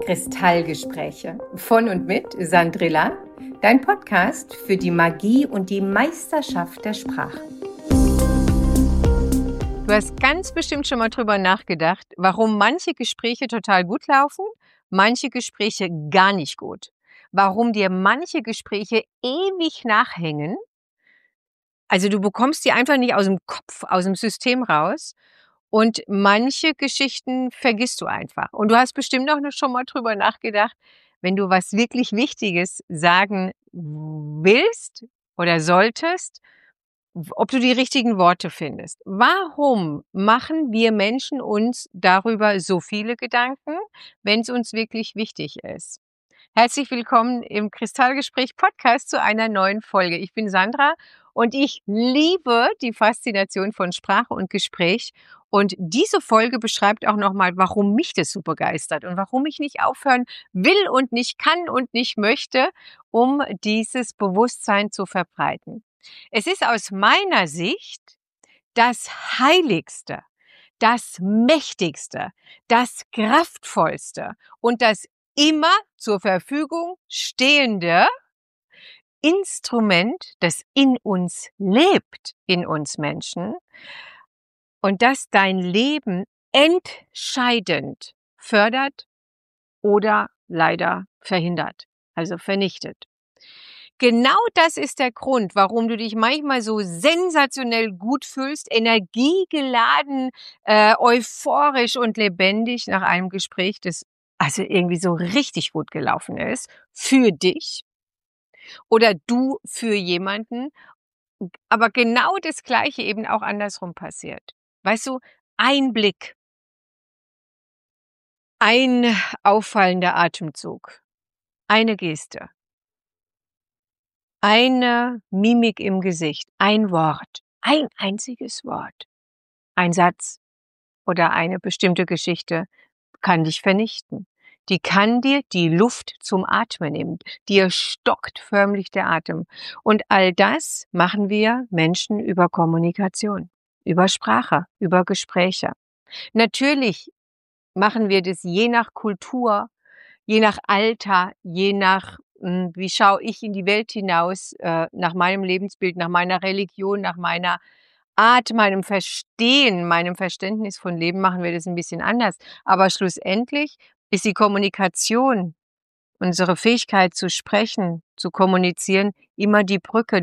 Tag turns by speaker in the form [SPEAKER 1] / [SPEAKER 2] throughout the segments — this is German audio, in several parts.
[SPEAKER 1] Kristallgespräche von und mit Sandrilla, dein Podcast für die Magie und die Meisterschaft der Sprache. Du hast ganz bestimmt schon mal drüber nachgedacht, warum manche Gespräche total gut laufen, manche Gespräche gar nicht gut. Warum dir manche Gespräche ewig nachhängen. Also du bekommst die einfach nicht aus dem Kopf, aus dem System raus. Und manche Geschichten vergisst du einfach. Und du hast bestimmt auch noch schon mal drüber nachgedacht, wenn du was wirklich Wichtiges sagen willst oder solltest, ob du die richtigen Worte findest. Warum machen wir Menschen uns darüber so viele Gedanken, wenn es uns wirklich wichtig ist? Herzlich willkommen im Kristallgespräch Podcast zu einer neuen Folge. Ich bin Sandra und ich liebe die Faszination von Sprache und Gespräch. Und diese Folge beschreibt auch nochmal, warum mich das so begeistert und warum ich nicht aufhören will und nicht kann und nicht möchte, um dieses Bewusstsein zu verbreiten. Es ist aus meiner Sicht das Heiligste, das Mächtigste, das Kraftvollste und das immer zur Verfügung stehende Instrument, das in uns lebt, in uns Menschen, und das dein Leben entscheidend fördert oder leider verhindert, also vernichtet. Genau das ist der Grund, warum du dich manchmal so sensationell gut fühlst, energiegeladen, euphorisch und lebendig nach einem Gespräch, das also irgendwie so richtig gut gelaufen ist, für dich oder du für jemanden, aber genau das Gleiche eben auch andersrum passiert. Weißt du, ein Blick, ein auffallender Atemzug, eine Geste, eine Mimik im Gesicht, ein Wort, ein einziges Wort, ein Satz oder eine bestimmte Geschichte kann dich vernichten. Die kann dir die Luft zum Atmen nehmen. Dir stockt förmlich der Atem. Und all das machen wir Menschen über Kommunikation, über Sprache, über Gespräche. Natürlich machen wir das je nach Kultur, je nach Alter, je nach, wie schaue ich in die Welt hinaus, nach meinem Lebensbild, nach meiner Religion, nach meiner Art, meinem Verstehen, meinem Verständnis von Leben machen wir das ein bisschen anders. Aber schlussendlich ist die Kommunikation, unsere Fähigkeit zu sprechen, zu kommunizieren, immer die Brücke,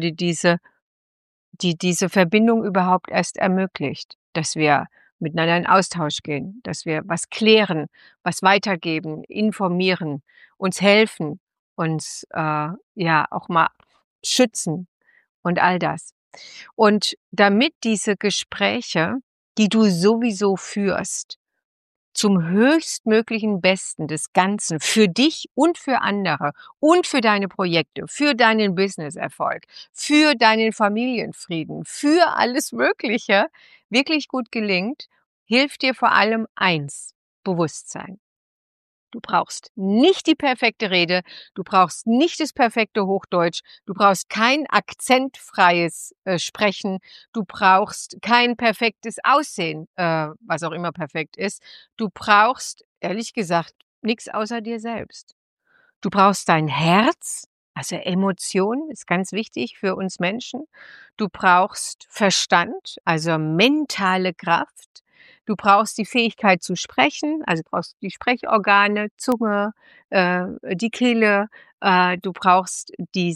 [SPEAKER 1] die diese Verbindung überhaupt erst ermöglicht, dass wir miteinander in Austausch gehen, dass wir was klären, was weitergeben, informieren, uns helfen, uns ja auch mal schützen und all das. Und damit diese Gespräche, die du sowieso führst, zum höchstmöglichen Besten des Ganzen für dich und für andere und für deine Projekte, für deinen Businesserfolg, für deinen Familienfrieden, für alles Mögliche wirklich gut gelingt, hilft dir vor allem eins: Bewusstsein. Du brauchst nicht die perfekte Rede, du brauchst nicht das perfekte Hochdeutsch, du brauchst kein akzentfreies Sprechen, du brauchst kein perfektes Aussehen, was auch immer perfekt ist. Du brauchst, ehrlich gesagt, nichts außer dir selbst. Du brauchst dein Herz, also Emotion ist ganz wichtig für uns Menschen. Du brauchst Verstand, also mentale Kraft. Du brauchst die Fähigkeit zu sprechen, also brauchst die Sprechorgane, Zunge, die Kehle. Du brauchst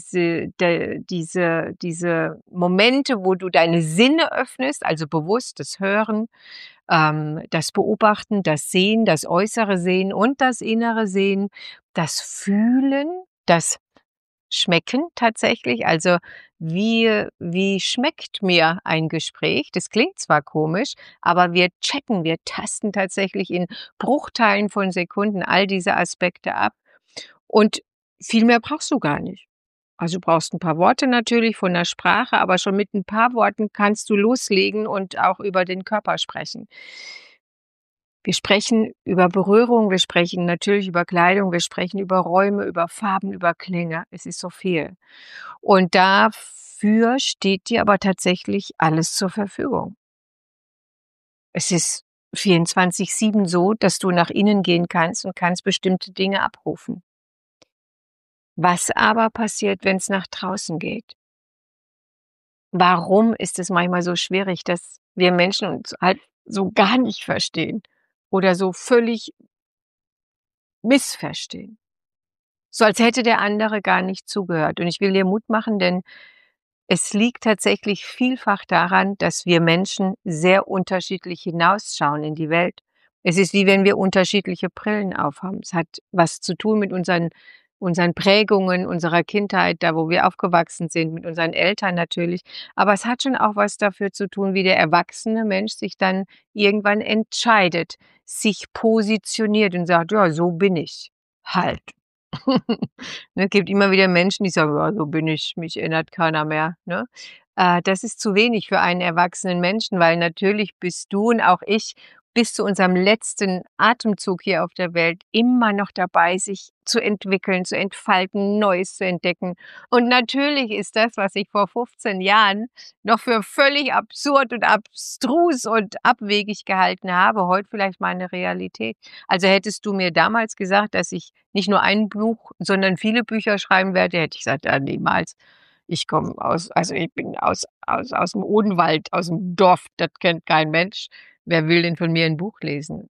[SPEAKER 1] diese Momente, wo du deine Sinne öffnest, also bewusst das Hören, das Beobachten, das Sehen, das äußere Sehen und das innere Sehen, das Fühlen, das Schmecken tatsächlich. Also wie schmeckt mir ein Gespräch? Das klingt zwar komisch, aber wir checken, wir tasten tatsächlich in Bruchteilen von Sekunden all diese Aspekte ab. Und viel mehr brauchst du gar nicht. Also du brauchst ein paar Worte natürlich von der Sprache, aber schon mit ein paar Worten kannst du loslegen und auch über den Körper sprechen. Wir sprechen über Berührung, wir sprechen natürlich über Kleidung, wir sprechen über Räume, über Farben, über Klänge. Es ist so viel. Und dafür steht dir aber tatsächlich alles zur Verfügung. Es ist 24/7 so, dass du nach innen gehen kannst und kannst bestimmte Dinge abrufen. Was aber passiert, wenn es nach draußen geht? Warum ist es manchmal so schwierig, dass wir Menschen uns halt so gar nicht verstehen oder so völlig missverstehen? So als hätte der andere gar nicht zugehört. Und ich will dir Mut machen, denn es liegt tatsächlich vielfach daran, dass wir Menschen sehr unterschiedlich hinausschauen in die Welt. Es ist wie wenn wir unterschiedliche Brillen aufhaben. Es hat was zu tun mit unseren Prägungen unserer Kindheit, da wo wir aufgewachsen sind, mit unseren Eltern natürlich. Aber es hat schon auch was dafür zu tun, wie der erwachsene Mensch sich dann irgendwann entscheidet, sich positioniert und sagt: „Ja, so bin ich halt.“ Ne, gibt immer wieder Menschen, die sagen: „Ja, so bin ich, mich ändert keiner mehr“, ne? Das ist zu wenig für einen erwachsenen Menschen, weil natürlich bist du und auch ich bis zu unserem letzten Atemzug hier auf der Welt immer noch dabei, sich zu entwickeln, zu entfalten, Neues zu entdecken. Und natürlich ist das, was ich vor 15 Jahren noch für völlig absurd und abstrus und abwegig gehalten habe, heute vielleicht meine Realität. Also, hättest du mir damals gesagt, dass ich nicht nur ein Buch, sondern viele Bücher schreiben werde, hätte ich gesagt: „Ja, niemals. Ich komme ich bin aus dem Odenwald, aus dem Dorf, das kennt kein Mensch. Wer will denn von mir ein Buch lesen?“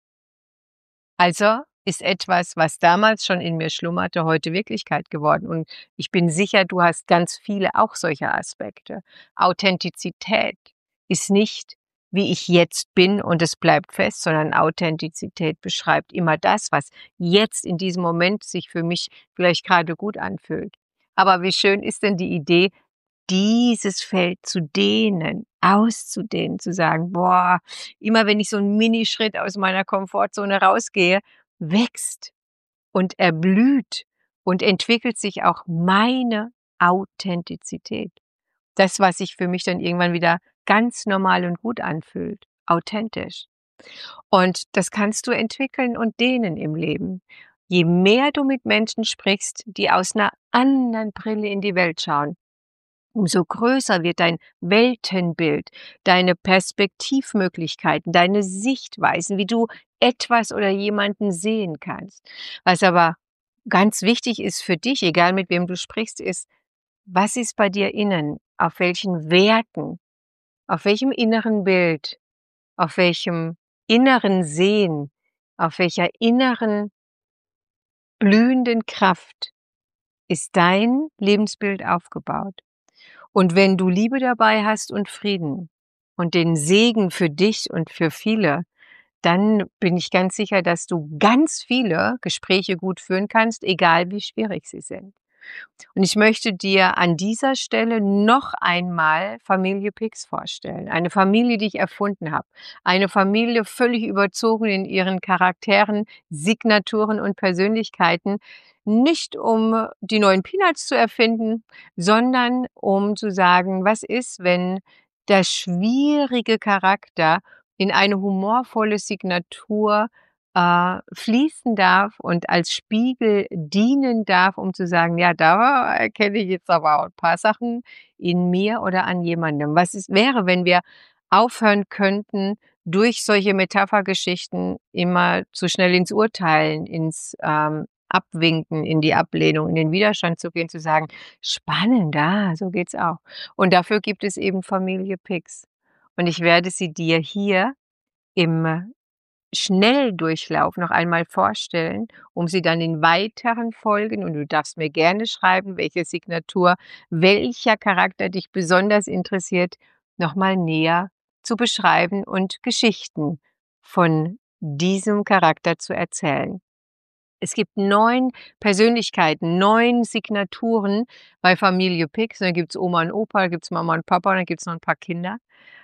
[SPEAKER 1] Also ist etwas, was damals schon in mir schlummerte, heute Wirklichkeit geworden. Und ich bin sicher, du hast ganz viele auch solcher Aspekte. Authentizität ist nicht, wie ich jetzt bin und es bleibt fest, sondern Authentizität beschreibt immer das, was jetzt in diesem Moment sich für mich vielleicht gerade gut anfühlt. Aber wie schön ist denn die Idee, dieses Feld zu dehnen, auszudehnen, zu sagen: „Boah, immer wenn ich so 'n Minischritt aus meiner Komfortzone rausgehe, wächst und erblüht und entwickelt sich auch meine Authentizität.“ Das, was sich für mich dann irgendwann wieder ganz normal und gut anfühlt, authentisch. Und das kannst du entwickeln und dehnen im Leben. Je mehr du mit Menschen sprichst, die aus 'ner anderen Brille in die Welt schauen, umso größer wird dein Weltenbild, deine Perspektivmöglichkeiten, deine Sichtweisen, wie du etwas oder jemanden sehen kannst. Was aber ganz wichtig ist für dich, egal mit wem du sprichst, ist, was ist bei dir innen? Auf welchen Werten? Auf welchem inneren Bild? Auf welchem inneren Sehen? Auf welcher inneren blühenden Kraft ist dein Lebensbild aufgebaut? Und wenn du Liebe dabei hast und Frieden und den Segen für dich und für viele, dann bin ich ganz sicher, dass du ganz viele Gespräche gut führen kannst, egal wie schwierig sie sind. Und ich möchte dir an dieser Stelle noch einmal Familie Pix vorstellen. Eine Familie, die ich erfunden habe. Eine Familie völlig überzogen in ihren Charakteren, Signaturen und Persönlichkeiten. Nicht um die neuen Peanuts zu erfinden, sondern um zu sagen, was ist, wenn der schwierige Charakter in eine humorvolle Signatur fließen darf und als Spiegel dienen darf, um zu sagen: „Ja, da erkenne ich jetzt aber auch 'n paar Sachen in mir oder an jemandem.“ Was es wäre, wenn wir aufhören könnten, durch solche Metaphergeschichten immer zu schnell ins Urteilen, ins, Abwinken, in die Ablehnung, in den Widerstand zu gehen, zu sagen: „Spannend, so geht's auch.“ Und dafür gibt es eben Familie Pix. Und ich werde sie dir hier im Schnelldurchlauf noch einmal vorstellen, um sie dann in weiteren Folgen, und du darfst mir gerne schreiben, welche Signatur, welcher Charakter dich besonders interessiert, noch mal näher zu beschreiben und Geschichten von diesem Charakter zu erzählen. Es gibt 9 Persönlichkeiten, 9 Signaturen bei Familie Pix. Da gibt's Oma und Opa, da gibt's Mama und Papa und dann gibt's noch 'n paar Kinder.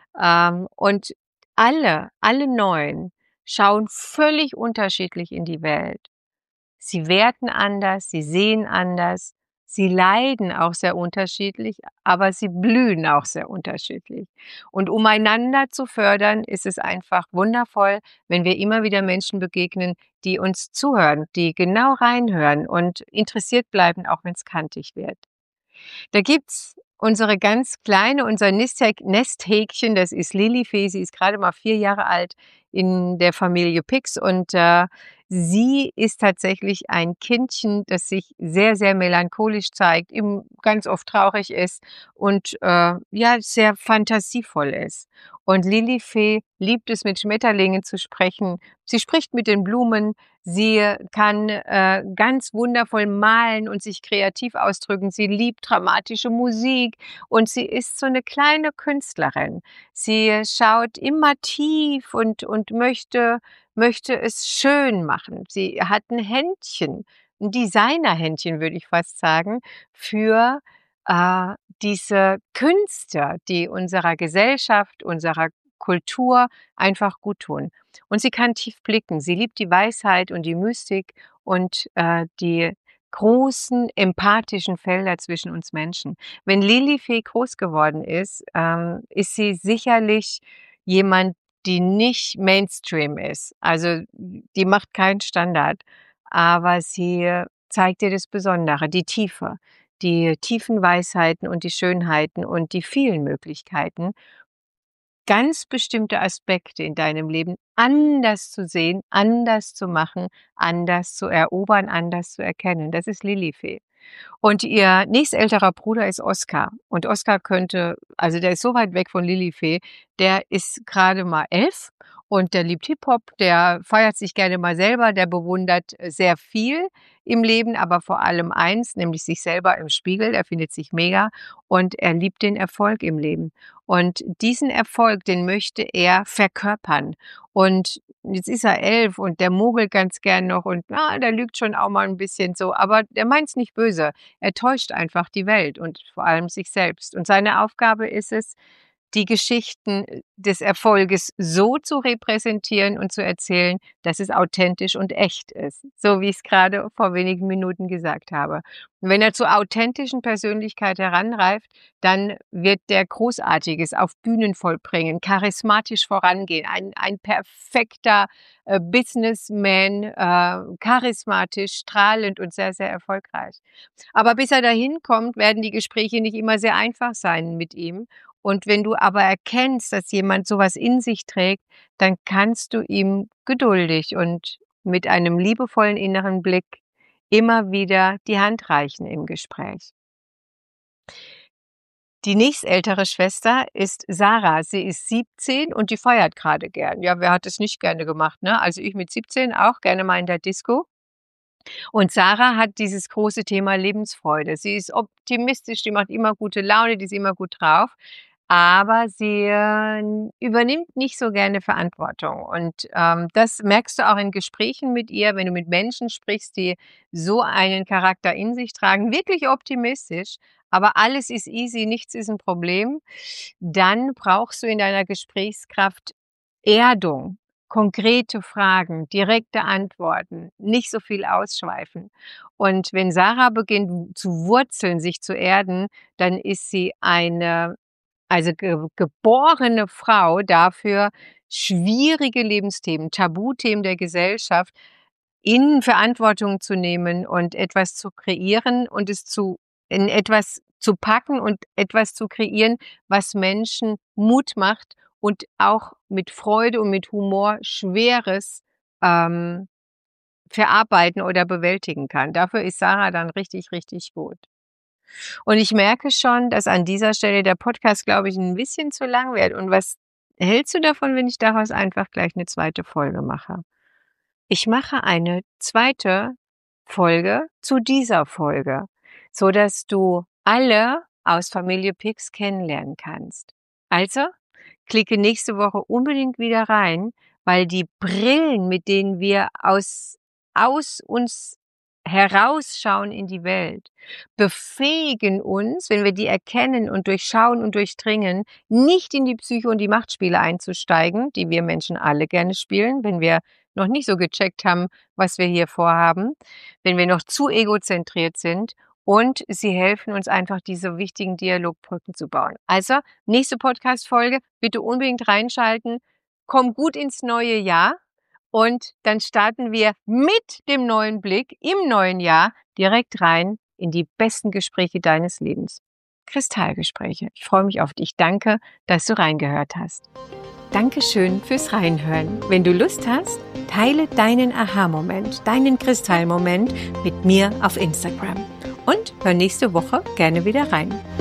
[SPEAKER 1] Und alle 9 schauen völlig unterschiedlich in die Welt. Sie werten anders, sie sehen anders, sie leiden auch sehr unterschiedlich, aber sie blühen auch sehr unterschiedlich. Und um einander zu fördern, ist es einfach wundervoll, wenn wir immer wieder Menschen begegnen, die uns zuhören, die genau reinhören und interessiert bleiben, auch wenn es kantig wird. Da gibt's unsere ganz Kleine, unser Nesthäkchen, das ist Lilifee, sie ist gerade mal 4 Jahre alt. in der Familie Pix und, sie ist tatsächlich ein Kindchen, das sich sehr, sehr melancholisch zeigt, eben ganz oft traurig ist und, ja, sehr fantasievoll ist. Und Lilifee liebt es, mit Schmetterlingen zu sprechen. Sie spricht mit den Blumen, sie kann, ganz wundervoll malen und sich kreativ ausdrücken. Sie liebt dramatische Musik und sie ist so eine kleine Künstlerin. Sie schaut immer tief und möchte es schön machen. Sie hat ein Händchen, ein Designerhändchen, würde ich fast sagen, für, äh, diese Künste, die unserer Gesellschaft, unserer Kultur einfach guttun. Und sie kann tief blicken. Sie liebt die Weisheit und die Mystik und, die großen empathischen Felder zwischen uns Menschen. Wenn Lilifee groß geworden ist sie sicherlich jemand, die nicht Mainstream ist. Also, die macht keinen Standard, aber sie zeigt dir das Besondere, die Tiefe, die tiefen Weisheiten und die Schönheiten und die vielen Möglichkeiten, ganz bestimmte Aspekte in deinem Leben anders zu sehen, anders zu machen, anders zu erobern, anders zu erkennen. Das ist Lilifee. Und ihr nächstälterer Bruder ist Oskar. Und Oskar also der ist so weit weg von Lilifee, der ist gerade mal 11 und der liebt Hip-Hop, der feiert sich gerne mal selber, der bewundert sehr viel im Leben, aber vor allem eins, nämlich sich selber im Spiegel. Er findet sich mega und er liebt den Erfolg im Leben. Und diesen Erfolg, den möchte er verkörpern. Und jetzt ist er 11 und der mogelt ganz gern noch und, der lügt schon auch mal ein bisschen so, aber der meint's nicht böse. Er täuscht einfach die Welt und vor allem sich selbst. Und seine Aufgabe ist es, die Geschichten des Erfolges so zu repräsentieren und zu erzählen, dass es authentisch und echt ist, so wie ich es gerade vor wenigen Minuten gesagt habe. Und wenn er zur authentischen Persönlichkeit heranreift, dann wird der Großartiges auf Bühnen vollbringen, charismatisch vorangehen, ein perfekter, Businessman, charismatisch, strahlend und sehr, sehr erfolgreich. Aber bis er dahin kommt, werden die Gespräche nicht immer sehr einfach sein mit ihm. Und wenn du aber erkennst, dass jemand so was in sich trägt, dann kannst du ihm geduldig und mit einem liebevollen inneren Blick immer wieder die Hand reichen im Gespräch. Die nächstältere Schwester ist Sarah. Sie ist 17 und die feiert gerade gern. Ja, wer hat es nicht gerne gemacht, ne? Also ich mit 17 auch gerne mal in der Disco. Und Sarah hat dieses große Thema Lebensfreude. Sie ist optimistisch, die macht immer gute Laune, die ist immer gut drauf, aber sie, übernimmt nicht so gerne Verantwortung. Und, das merkst du auch in Gesprächen mit ihr, wenn du mit Menschen sprichst, die so einen Charakter in sich tragen, wirklich optimistisch, aber alles ist easy, nichts ist ein Problem. Dann brauchst du in deiner Gesprächskraft Erdung. Konkrete Fragen, direkte Antworten, nicht so viel ausschweifen. Und wenn Sarah beginnt zu wurzeln, sich zu erden, dann ist sie eine geborene Frau dafür, schwierige Lebensthemen, Tabuthemen der Gesellschaft in Verantwortung zu nehmen und etwas zu kreieren und es in etwas zu packen und etwas zu kreieren, was Menschen Mut macht und auch mit Freude und mit Humor Schweres, ähm, verarbeiten oder bewältigen kann. Dafür ist Sarah dann richtig, richtig gut. Und ich merke schon, dass an dieser Stelle der Podcast, glaube ich, ein bisschen zu lang wird. Und was hältst du davon, wenn ich daraus einfach gleich eine zweite Folge mache? Ich mache eine zweite Folge zu dieser Folge, so dass du alle aus Familie Pix kennenlernen kannst. Also, klicke nächste Woche unbedingt wieder rein, weil die Brillen, mit denen wir aus uns herausschauen in die Welt, befähigen uns, wenn wir die erkennen und durchschauen und durchdringen, nicht in die Psyche und die Machtspiele einzusteigen, die wir Menschen alle gerne spielen, wenn wir noch nicht so gecheckt haben, was wir hier vorhaben, wenn wir noch zu egozentriert sind, und sie helfen uns einfach, diese wichtigen Dialogbrücken zu bauen. Also, nächste Podcast-Folge, bitte unbedingt reinschalten. Komm gut ins neue Jahr und dann starten wir mit dem neuen Blick im neuen Jahr direkt rein in die besten Gespräche deines Lebens. Kristallgespräche. Ich freue mich auf dich. Danke, dass du reingehört hast. Dankeschön fürs Reinhören. Wenn du Lust hast, teile deinen Aha-Moment, deinen Kristallmoment mit mir auf Instagram. Und hör nächste Woche gerne wieder rein.